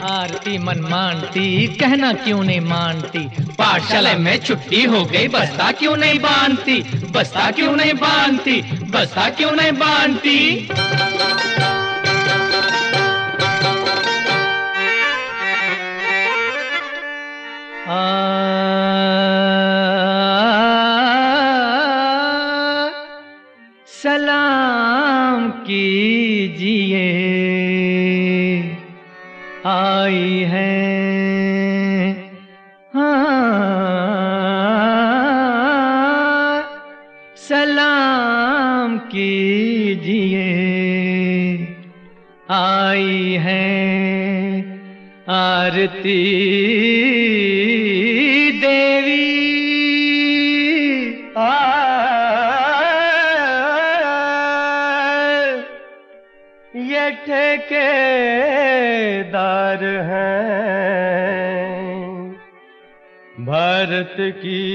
आरती मन मानती, कहना क्यों नहीं मानती। पाठशाला में छुट्टी हो गई, बस्ता क्यों नहीं बांधती, बस्ता क्यों नहीं बांधती, बस्ता क्यों नहीं बांधती। सलाम कीजिए आई है, सलाम कीजिए आई है आरती देवी। ये ठेकेदार हैं भारत की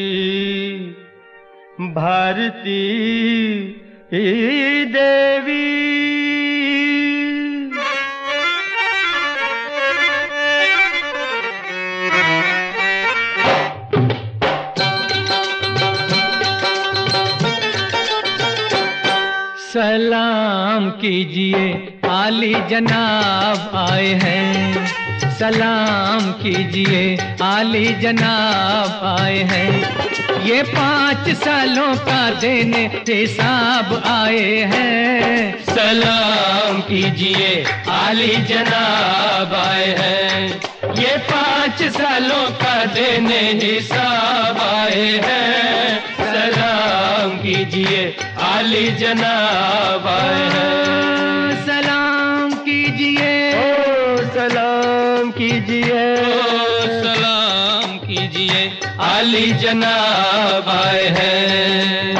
भारती देवी। सलाम कीजिए आली जनाब आए हैं, सलाम कीजिए आली जनाब आए हैं। ये 5 सालों का देने हिसाब आए हैं। सलाम कीजिए आली जनाब आए हैं, ये 5 सालों का देने हिसाब आए हैं। सलाम कीजिए आली जनाब आए हैं। सलाम कीजिए, सलाम कीजिए, सलाम कीजिए आली जनाब आए हैं।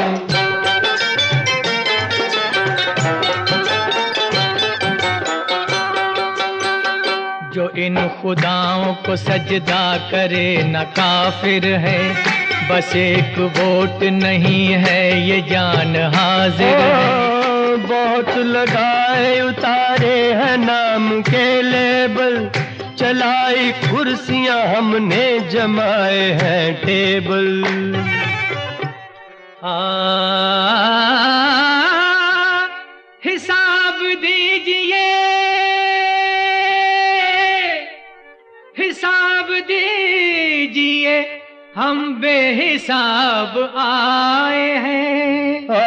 जो इन खुदाओं को सजदा करे न काफिर है, बस एक वोट नहीं है ये जान हाजिर है। बहुत लगाए उतारे हैं नाम के लेबल, चलाई कुर्सियां हमने जमाए हैं टेबल। हिसाब दीजिए, हिसाब दीजिए, हम बेहिसाब आए हैं।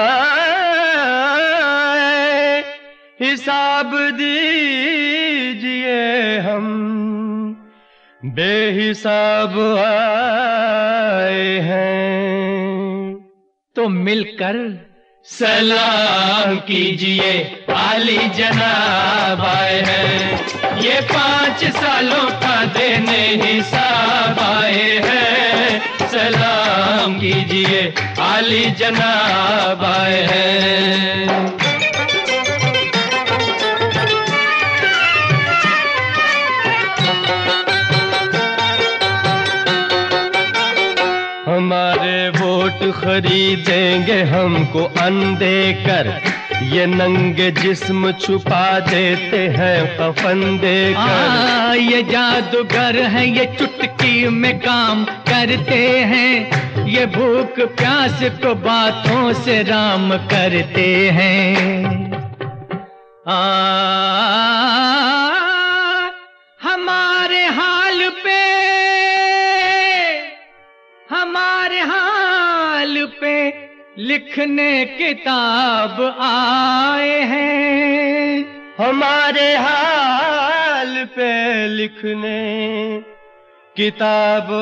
हिसाब दीजिए, हम बेहिसाब आए हैं। तो मिलकर सलाम कीजिए आली जनाब आए हैं, ये 5 सालों का देने हिसाब आए हैं। सलाम कीजिए आली जनाब आए हैं। हमारे वोट खरीदेंगे हमको अंधे कर, ये नंगे जिस्म छुपा देते हैं कफन देकर। ये जादूगर हैं, ये चुटकी में काम करते हैं, ये भूख प्यास को बातों से राम करते हैं। हमारे हाल पे, हमारे हाल पे लिखने किताब आए हैं। हमारे हाल पे लिखने किताब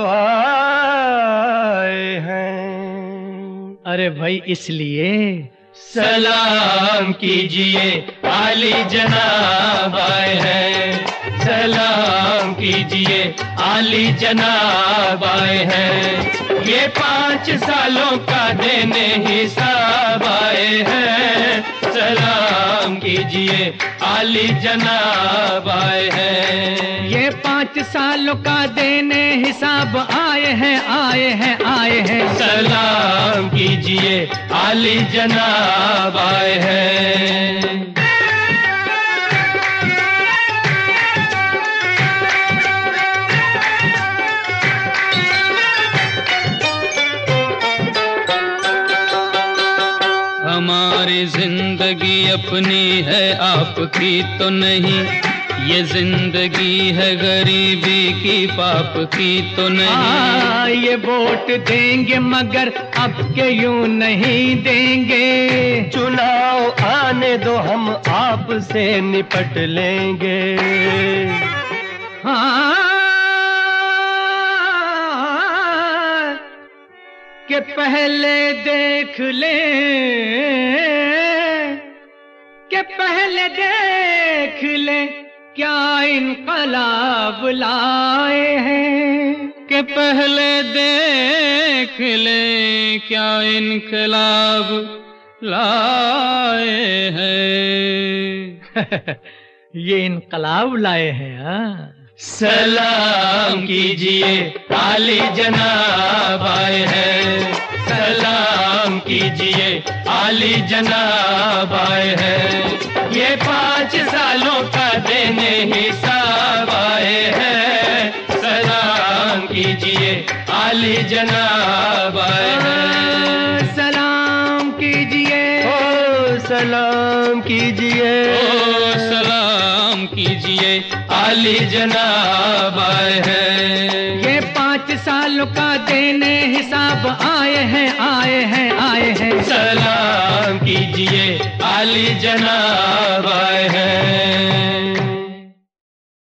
आए हैं। अरे भाई इसलिए सलाम कीजिए आली जनाब आए हैं। सलाम कीजिए आली जनाब आए हैं, ये 5 सालों का देने हिसाब आए हैं। सलाम कीजिए आली जनाब आए हैं, ये 5 सालों का देने हिसाब आए हैं, आए हैं, आए हैं। सलाम कीजिए आली जनाब आए हैं। ये जिंदगी अपनी है आपकी तो नहीं, ये जिंदगी है गरीबी की पाप की तो नहीं। ये वोट देंगे मगर अब के यूं नहीं देंगे, चुनाव आने दो हम आपसे निपट लेंगे। हाँ कि पहले देख ले, कि पहले देख ले क्या इनकलाब लाए हैं, कि पहले देख ले क्या इनकलाब लाए हैं। ये इनकलाब लाए हैं। हाँ, सलाम कीजिए आली जनाब आए हैं, सलाम कीजिए आली जनाब आए हैं। ये 5 सालों का देने हिसाब आए हैं, सलाम कीजिए आली जनाब आए हैं। सलाम कीजिए, ओ सलाम कीजिए, ओ सलाम कीजिए आली जनाब आए हैं। ये 5 सालों का देने हिसाब आए हैं, आए हैं, आए हैं। सलाम कीजिए आली जनाब आए हैं।